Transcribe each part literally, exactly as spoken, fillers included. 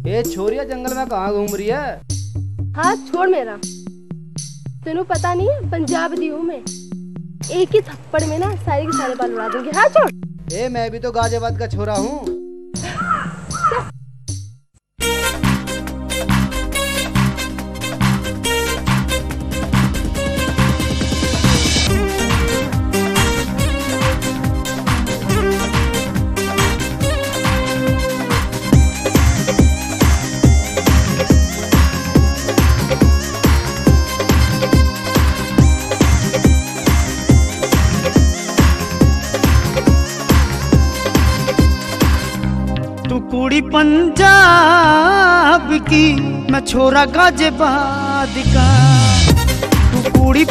ए छोरिया जंगल में कहाँ घूम रही है? हाथ छोड़ मेरा, तेनू पता नहीं है पंजाब दी हूँ मैं। एक ही थप्पड़ में ना सारे के सारे बाल उड़ा दूंगी। हाथ छोड़। ए मैं भी तो गाजियाबाद का छोरा हूँ। कुड़ी पंजाब की मैं छोरा गाजियाबाद का। तू कुड़ी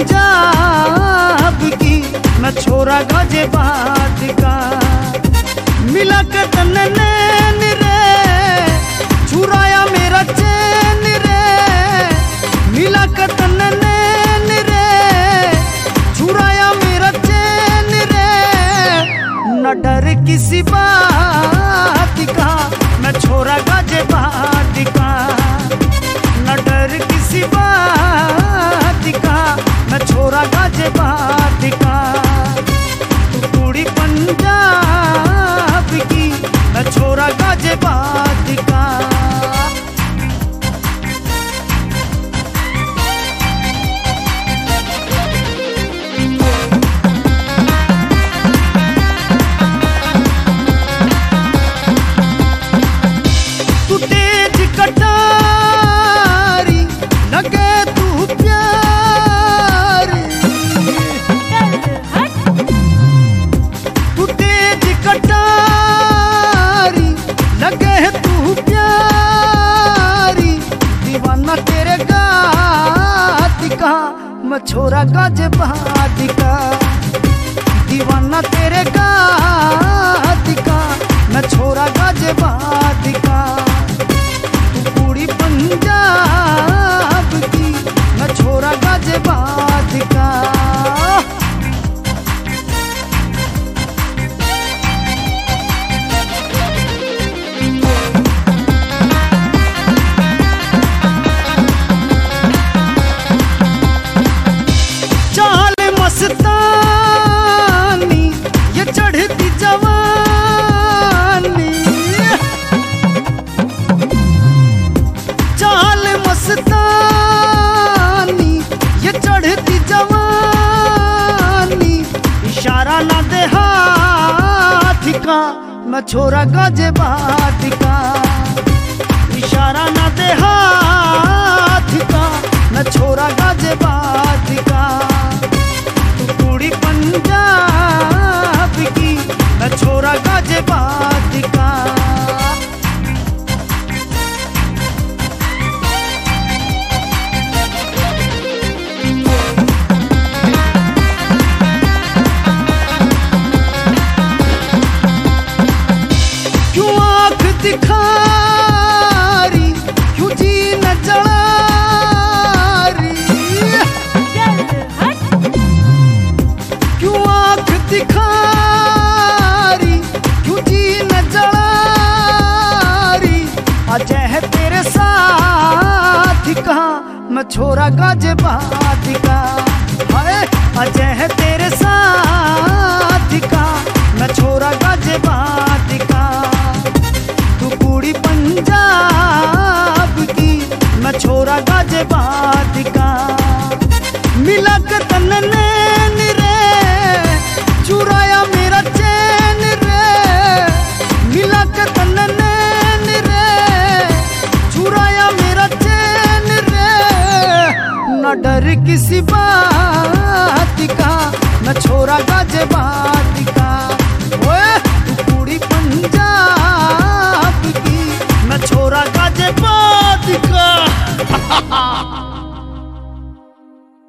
पंजाब की मैं छोरा गाजियाबाद का। मिला के तन्ने नैन रे छुराया मेरा चैन रे। मिला के तन्ने नैन रे छुराया मेरा चैन रे। न डर किसी बात का मैं छोरा गाजियाबाद का। न डर किसी बात का मैं छोरा गाजियाबाद का। तू कुड़ी पंजाब की मैं छोरा गाजियाबाद का। मैं छोरा गाजियाबाद का दीवाना तेरे गात का। मैं छोरा गाजियाबाद का। तू कुड़ी पंजाब की मैं छोरा गाजियाबाद का। मस्तानी ये चढ़ती जवानी। चाल मस्तानी ये चढ़ती जवानी। इशारा ना दे हाथ का मैं छोरा गाजियाबाद का। इशारा ना दे हाथ का मैं छोरा गाजियाबाद का। कुड़ी पंजाब की मैं छोरा गाजियाबाद का। क्यों आँख दिखा रही, क्यों जी न जला रही। क्यों आँख दिखा रही, क्यों जी न जला रही। अजय है तेरे साथ का मैं छोरा गाजियाबाद का। हाय अजय है तेरे साथ का मैं छोरा गाजियाबाद का। तू कुड़ी पंजाब की मैं छोरा गाजियाबाद का। मिला के तन्ने नैन रे चुराया मेरा चैन रे। मिला के तन्ने नैन रे चुराया मेरा चैन रे। न डर किसी बात